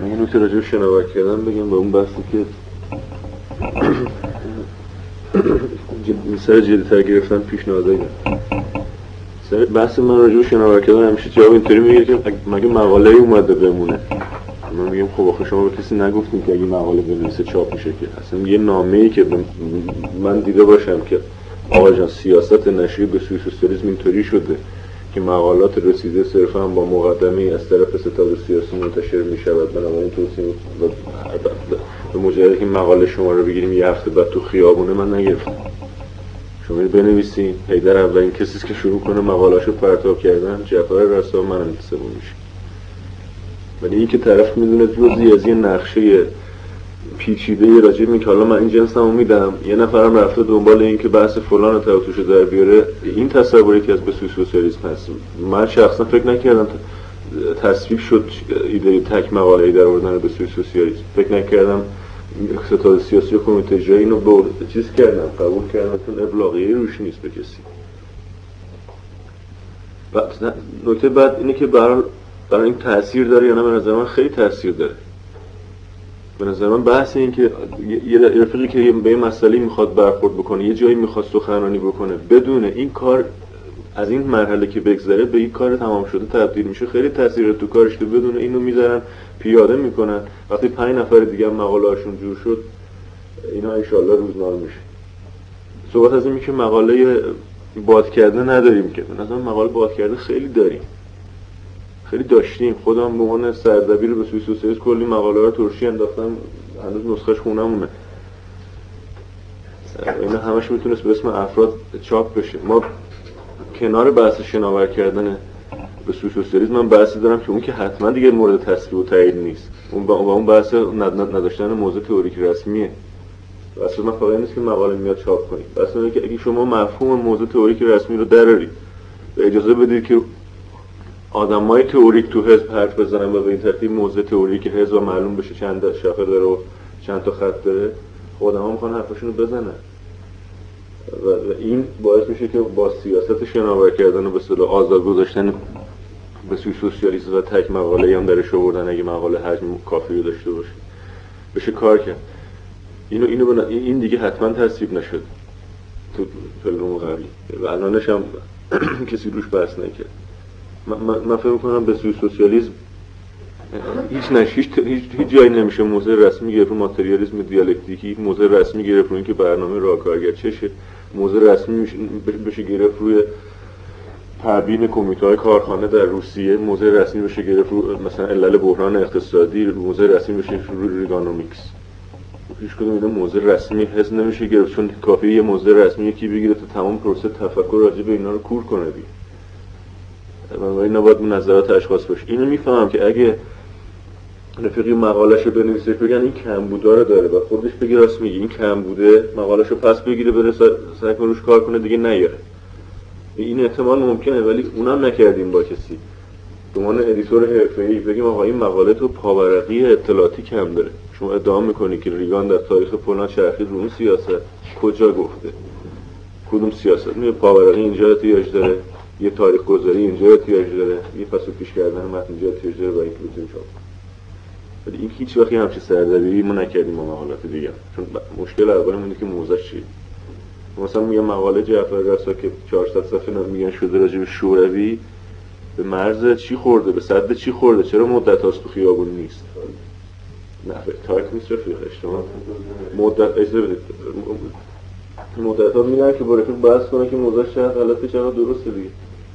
من یه نکته راجع به شناور کردن بگم، به اون بحثی که سر جدی‌تر گرفتن پیشنهادایی سر بحث من راجع به شناور کردن همیشه جواب اینطوری میگه که مگه مقاله‌ای اومده بمونه. من میگم خب آخه شما به کسی نگفتین که اگه مقاله بنویسه چاپ میشه، که اصلا یه نامه‌ای که من دیده باشم که آقا جان سیاست نشریه به سوی سوسیالیسم اینطوری شده که مقالات رسیده صرفا با مقدمه‌ای از طرف ستاد سیاسی منتشر می‌شود، بنابراین توصیه به مجرد که مقاله شما رو بگیریم یه هفته بعد تو خیابونه من نگرفتم. شما بنویسین حیدر اولین کسی که شروع کنه مقاله‌اشو پرتاب کردن، جعفر رسا، من سوم میشه. ولی این که طرف میدونه جزئی از یه نقشه پیچیده راجع به اینکه حالا من این جنسمو میدم، یه نفرم رفته دنبال این که بحث فلان رو توتوشو در بیاره، این تصوری که از به سوی سوسیالیسم هست. من شخصا فکر نکردم تصویب شد ایده تک مقاله‌ای در آوردن به سوی سوسیالیسم. فکر نکردم ستاد سیاسی و کمیته اجرایی اینو به چیز کردم، قبول کردم، چون ابلاغیه روش نیست به کسی. نکته بعد اینه که برای این تأثیر داره یا نه، به نظر من خیلی تأثیر داره. به نظر من بحث این که یه رفیقی که به این مسئله میخواد برخورد بکنه، یه جایی میخواد سخنرانی بکنه، بدون این کار از این مرحله که بگذره به این کار تمام شده تبدیل میشه، خیلی تأثیر تو کارش که بدون اینو میذارن پیاده میکنن. وقتی 5 نفر دیگه هم مقاله‌هاشون جور شد، اینا ان شاءالله روزنامه میشه. صحبت از این که مقاله باد کرده نداریم، که به نظر من مقاله باد کرده خیلی داریم، خیلی داشتیم. خودم به عنوان سردبیر به سوی سوسیالیسم کلی مقاله رو ترشی انداختم، هنوز نسخه‌اش خونمونه. اینا همش میتونست به اسم افراد چاپ بشه. ما کنار بحث شناور کردن به سوی سوسیالیسم من بحثی دارم که اون که حتما دیگه مورد تصویب و تایید نیست، اون با اون بحث نداشتن موضع تئوریک رسمیه. اصلا من فقط نیست که مقاله میاد چاپ کنید، اصلا اینه که اگه شما مفهوم موضع تئوریک رسمی رو درارید و اجازه بدید که آدمای تئوریک تو حزب حرف بزنن و به این ترتیب موضع تئوریک حزب معلوم بشه چند شاخه داره و چند تا خط داره، آدم‌ها میخوان حرفشون رو بزنن و این باعث میشه که با سیاست شناور کردن و به اصطلاح آزاد گذاشتن به سوی سوسیالیسم و تک مقاله هم درش آوردن، اگه مقاله حجم کافی رو داشته باشه بشه کار کرد. این دیگه حتما تصویب نشد تو فیلم قبلی و الانش هم کسی روش بحث نکرد. من فکر می‌کنم به سوی سوسیالیسم هیچ جایی نمیشه موضع رسمی گرفت رو ماتریالیسم دیالکتیکی، موضع رسمی گرفت رو اینکه برنامه راه کارگر چشه، موضع رسمی بشه گرفت روی تبیین کمیته‌های کارخانه در روسیه، موضع رسمی بشه گرفت رو مثلا علل بحران اقتصادی، موضع رسمی بشه روی ریگانومیکس. هیچ کدوم اینا موضع رسمی حس نمیشه گرفت، چون کافیه یه موضع رسمی یکی بگیره تا تمام پروسه تفکر راجع به اینا رو کور کنه دیگه. بنابراین نباید نظرات اشخاص باشه. اینو میفهمم که اگه رفیقی مقاله‌شو بنویسه بگن این کمبودا رو داره و خودش بگه راست میگه این کمبوده، مقاله‌شو پس بگیره بره سعی کنه روش کار کنه دیگه نیاره. این احتمال ممکنه، ولی اونم نکردیم با کسی. به عنوان ادیتور حرفه‌ای بگیم آقا این مقاله تو پاورقی اطلاعاتی کم داره. شما ادعا میکنی که ریگان در تاریخ فلان چرخید رو اون سیاست، کجا گفته؟ کدوم سیاست؟ میگه پاورقی اینجا احتیاج داره، یه تاریخ گذاری اینجا احتیاج داره، یه پس و پیش کردن متن اینجا احتیاج داره و این که بتونیم چاپ. ولی این هیچ وقتی همچین سردبیری ما نکردیم با مقالات دیگه، چون مشکل اولمون اینه که موضوعش چیه. مثلا میگم مقاله جعفر رسا که 400 صفحه میگن شده راجع به شوروی، به مرز چی خورده، به سد چی خورده، چرا مدت هاست تو خیابون نیست؟ نه تایپ نیست رفیق، اشتباه مدت اجازه بدید مدت ها میگن که با رفیق بحث کنه که موضوعش چقدر غلطه چقدر درسته دیگه.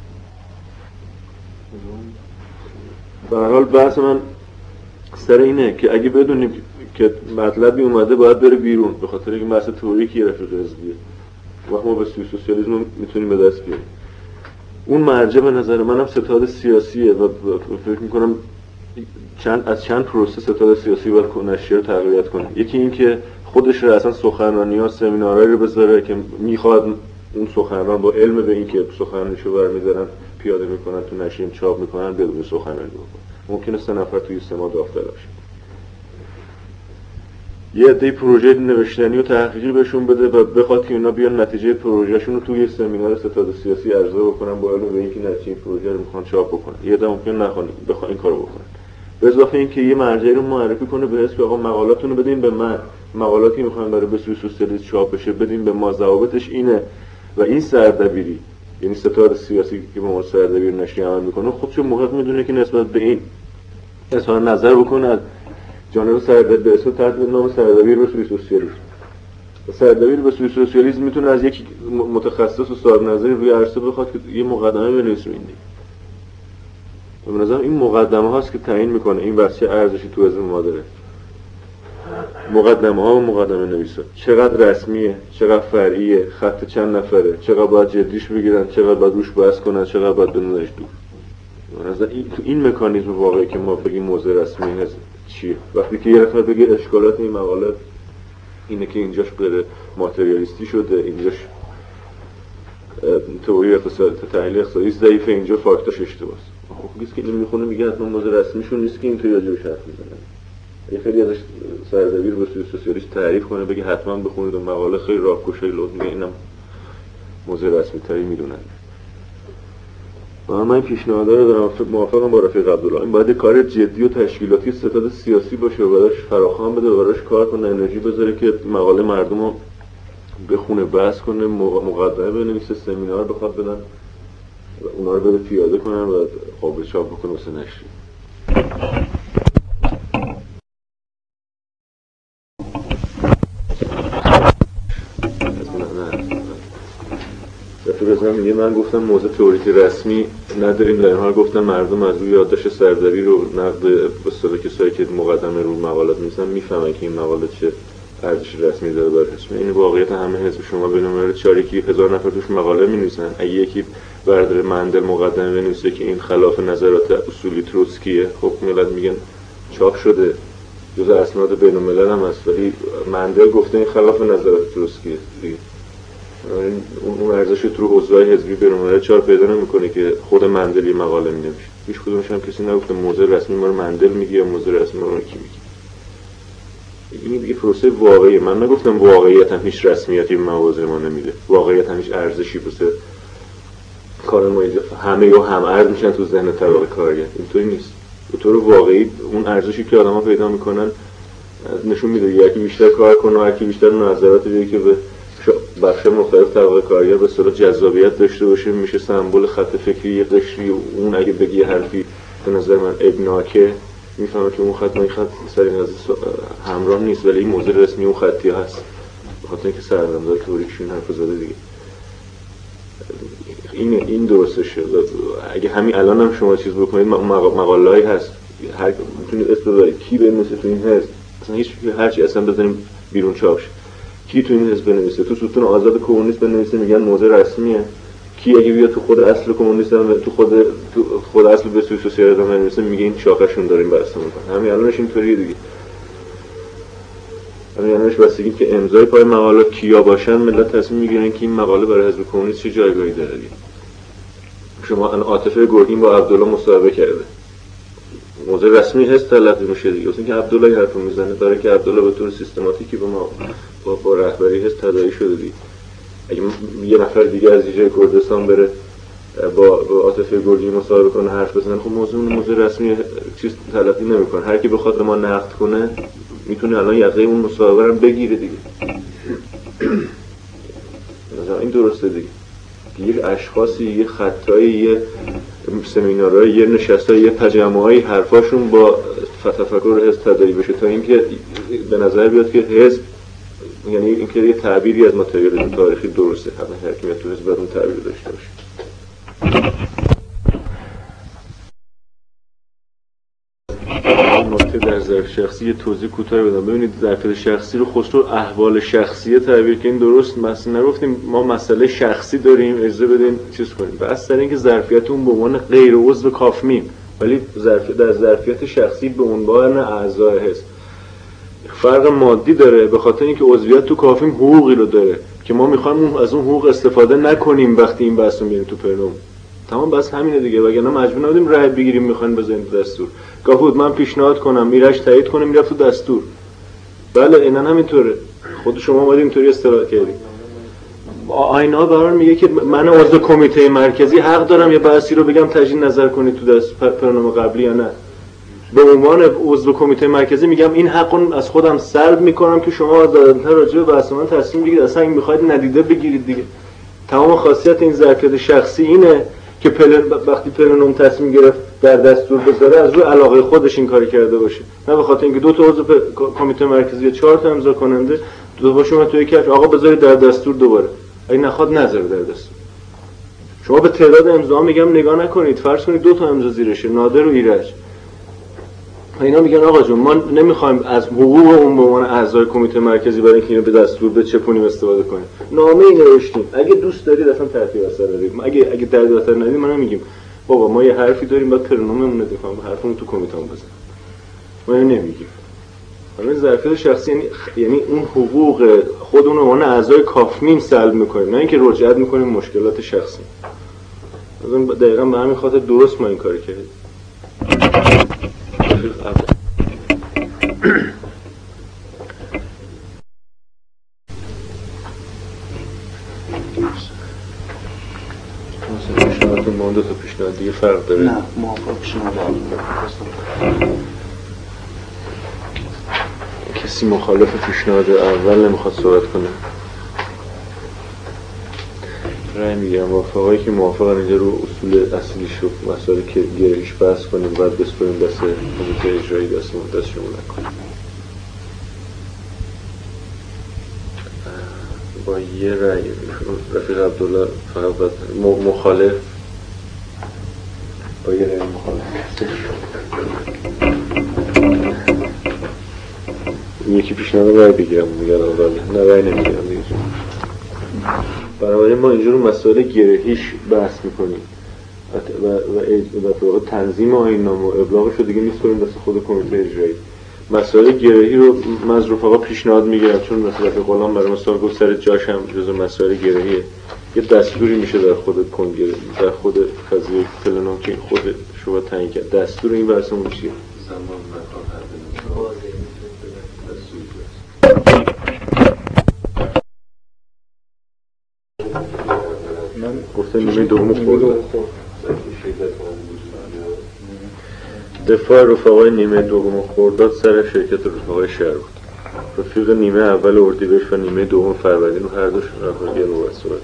به هر حال بحث من سر اینه که اگه بدونیم که مطلبی اومده باید بره بیرون، به خاطر اینکه بحث تئوریکی رفیق حزبیه و ما به سوی سوسیالیسم میتونیم به دست بیاریم. اون مرجع به نظر منم ستاد سیاسیه و فکر میکنم از چند پروسه ستاد سیاسی باید نشریه رو تقویت کنه. یکی این که خودش رو اصلا سخنرانی‌ها سمینارهایی رو بذاره که میخواد اون سخنران با علم به این که سخنرانیشو برمی‌دارن پیاده میکنن تو نشریه چاپ میکنن بدون سخنرانی بکنن. ممکنه 3 نفر توی سما داوطلب بشه. یه عده پروژه نوشتنی و تحقیقی بهشون بده و بخواد که اینا بیان نتیجه پروژهشون رو توی سمینار ستاد سیاسی عرضه بکنن با علم به اینکه نتیجه پروژه رو میخوان چاپ بکنن. یه عده ممکن نخوان بخوان این کارو بکنن. به اضافه اینکه یه مرجعی رو معرفی کنه به حزب که آقا مقالاتتون رو بدین به من، مقالاتی میخواین برای به سوی سوسیالیسم چاپ بشه بدین به ما، ضوابطش اینه و این سردبیری، یعنی ستاد سیاسی که به ما سردبیر نشریه عمل میکنه، خودش محق میدونه که نسبت به این اظهار نظر بکنه از جانب سردبیر به اسم تحت نام سردبیر به سوی سوسیالیسم. سردبیر به سوی سوسیالیسم میتونه از یک متخصص و صاحب نظری روی عرصه بخواد که یه مقدمه بنویسه. به نظرم این مقدمه هاست که تعیین میکنه این بچه ارزشی تو حزب ما داره. مقدمه ها و مقدمه نویسا چقدر رسمیه، چقدر فرعیه، خط چند نفره، چقدر باید جدیش بگیرن، چقدر باید روش بحث کنن، چقدر باید بندازش دور. به نظر این مکانیزم واقعی که ما بگیم موضع رسمی هست چیه؟ وقتی که یه نفر بگه اشکالات این مقاله اینه که اینجاش غیر ماتریالیستی شده، اینجاش تئوری اقتصاد تحلیل اقتصادی ضعیفه، اینجا فاکتاش اشتباهه. خب کسی که اینو میخونه میگه حتما موضع رسمیشون نیست که اینطوری راجعش حرف میزنن. یه خیلی ازش سردبیر به سوی سوسیالیسم تعریف کنه بگه حتما بخونید اون مقاله خیلی راهگشای لطف میگه اینم موضع رسمی تری میدونن. من این پیشنهاد رو دارم، موافقم با رفیق عبدالله، این باید کار جدی و تشکیلاتی ستاد سیاسی باشه و براش فراخوان بده و براش کار کنه، انرژی بذاره که مقاله مردم رو بخونه، بحث کنه، مقدمه بنویسه، سمینار بخواد بدن و اونا رو بده پیاده کنن و قابل چاپ بکنه واسه نشریه. میگه من گفتم موضوع تئوریک رسمی نداریم، در این حال گفتم مردم از روی یادداشت سردبیر و نقد به اصطلاح کسایی که مقدمه رو مقالات می‌نویسن میفهمن که این مقاله چه ارزش رسمی داره برای حزب. این واقعیت همه حزب شما بنمره 4000 نفر توش مقاله می‌نویسن، اگه یکی بردار مندل مقدمه بنویسه که این خلاف نظرات اصولی تروتسکیه، خب ملت میگن چاپ شده جزء اسناد بین‌الملل هم هست، ولی مندل گفته این خلاف نظرات تروتسکیه دیگه. اون ارزش تو حوزه‌های حزبی برنامه چهار پیدا نمی‌کنه که خود مندل مقاله می‌نویسه. هیچ کدومش هم کسی نگفته موضوع رسمی ما رو مندل میگه یا موضوع رسمی ما رو کی میگه. این دیگه پروسه واقعیه. من نگفتم واقعیت هم هیچ رسمیتی به مواضع ما نمیده. واقعیت هم هیچ ارزشی واسه کار ما همه یا هم ارز میشن تو ذهن طبقه کارگر. اینطوری نیست. به طور واقعی اون ارزشی که آدم‌ها پیدا می‌کنن نشون میده یکی بیشتر کار کنه، یکی بیشتر نظرات دیگه که به بخش مختلف طبقه کارگر به صورت جذابیت داشته باشه، میشه سمبل خط فکری یک قشری. اون اگه بگی حرفی به نظر من ابناکه، میفهمه که اون خط این خط سر این قضیه همراه نیست، ولی این موضوع رسمی اون خطی هست، به خاطر اینکه سردمدار تئوریکشون حرف زده دیگه. این درستشه. اگه همین الان هم شما چیز بکنید مقاله‌ای هست، هر میتونید اسم ببرید کی بنویسه تو این هست، اصلا هیچ هرچی اصلا بزنیم بیرون چاپ شه. کی تو این حزب بنویسه، تو ستون آزاد کمونیست بنویسه میگن موضوع رسمیه. کی اگه بیاد تو خود اصل کمونیست هم تو خود اصل به سوی سوسیالیسم بنویسه میگه این شاخه‌شون داریم بحث میکنن. همین الانش اینطوریه دیگه. همین الانش بستگی که امضای پای مقاله کیا باشن ملت تصمیم میگیرن که این مقاله برای حزب کمونیست چه جایگاهی داره. شما الان عاطفه گرگین با عبدالله مصاحبه کرده، موضوع رسمی هست تلقی میشه دیگه. واسه اینکه عبدالله حرفو میزنه، برای که عبدالله به طور سیستماتیکی به ما با رهبری هست تداعی شده دیگه. اگه یه نفر دیگه از جای کردستان بره با عاطفه گرگین مصاحبه کنه حرف بزنه، خب موضوع رسمی چیز تلقی نمیکنه. هر کی بخواد ما نقد کنه میتونه الان یقه اون مصاحبه رو بگیره دیگه. مثلا این درسته دیگه. یه اشخاصی، یه خطایی، یه سمینارهای، یه نشستای، یه تجمعای حرفاشون با تفکر حزب تداعی بشه تا اینکه به نظر بیاد که حزب، یعنی اینکه یه تعبیری از ماتریالیسم تاریخی درسته، همه هر کی میاد تو حزب باید اون تعبیر داشته باشه. در ظرف شخصی یه توضیح کوتاه بدم. ببینید ظرفیت شخصی رو خسرو احوال شخصی تعبیر کنیم درست مثلا نگفتیم ما مسئله شخصی داریم اجازه بدین چیز کنیم. بس سر اینکه ظرفیت اون به عنوان غیر عضو کافمیم، ولی در ظرفیت شخصی به عنوان اعضای هست فرق مادی داره، به خاطر اینکه عضویت تو کافیم حقوقی رو داره که ما میخوایم از اون حقوق استفاده نکنیم وقتی این بحث رو میاریم تو پرنام. تمام بس همینه دیگه، وگرنه مجبور نبودیم رای بگیریم میخواین بزنیم تو دستور. گاهود من پیشنهاد کنم میرش تایید کنه میرفت تو دستور. بله اینا همینطوره، خود شما اومدید اینطوری اصطلاح کردید. آینا قرار میگه که من عضو کمیته مرکزی حق دارم یه بحثی رو بگم تجدید نظر کنید تو دست برنامه قبلی یا نه. به عنوان عضو کمیته مرکزی میگم این حقو از خودم سلب میکنم که شما آزادانه راجع به بحث من تصمیم بگیرید، اصلا این میخواید ندیده بگیرید دیگه. تمام خاصیت این ظرفیت شخصی اینه که وقتی پلنوم تصمیم گرفت در دستور بذاره از روی علاقه خودش این کاری کرده باشه، نه به خاطر اینکه دو تا عضو کمیته مرکزی یا 4 تا امضا کننده دو تاشون من توی کف آقا بذارید در دستور دوباره، اگه نخواد نذاره در دستور. شما به تعداد امضا میگم نگاه نکنید، فرض کنید 2 تا امضا زیرشه، نادر و ایرج، اینا میگن آقا جون ما نمیخوایم از حقوق اون به عنوان اعضای کمیته مرکزی برای اینکه اینو به دستور بچپونیم استفاده کنیم، نامه ای نوشتیم، اگه دوست دارید اصلا ترتیب اثر ندید، اگه ترتیب اثر ندید ما نمیگیم بابا ما یه حرفی داریم بعد پرنوممون رو دفاع کنیم، حرفمون تو کمیتهمون بزن، ما اینو نمیگیم. حالا ظرفیت شخصی یعنی اون حقوق خودمون رو به عنوان اعضای کافمیم سلب میکنیم، نه اینکه رجعت میکنیم مشکلات شخصی. مثلا دقیقاً به همین خاطر درست ما این کارو کردیم. پیشنهاد ما 2 تا پیشنهاد دیگه فرق داره. نه موافق پیشنهاد کسی مخالف پیشنهاد اول نمیخواد صحبت کنه؟ رأی میگیرم موافقایی که موافقن اینجا رو اصول اصلیش رو مسائل که گرهیش بحث کنیم بعد بسپاریم دست کمیته اجرایی دستشون نکنیم. با یه رأی رفیق عبدالله فقط مخالف، با یه رأی مخالف یکی پیشنهاد رأی بگیرم میگن نه رأی نمیگیرم دیگه. بنابراین ما اینجا رو مسائل گرهیش بحث میکنیم و تنظیم آیین‌نامه و ابلاغش رو دیگه میسپاریم دست خود کمیته اجرایی. مسائل گرهی رو من از رفقا پیشنهاد میگیرم، چون مثلا غلام برای مثال گفت سر جاش هم جزو مسائل گرهیه، یه دستوری میشه در خود کنگره، در خود قضیه پلنوم که خود شما تعیین کرد. دستور این بحثمون چیه؟ من گفتم نیمه دوم خوردم. دفاع رفقای نیمه دوم خرداد سر شرکت رفقای شهر بود. رفیق نیمه اول اردیبهشت و نیمه دوم فروردین و هر دوش رفقای یه نوبت صورت.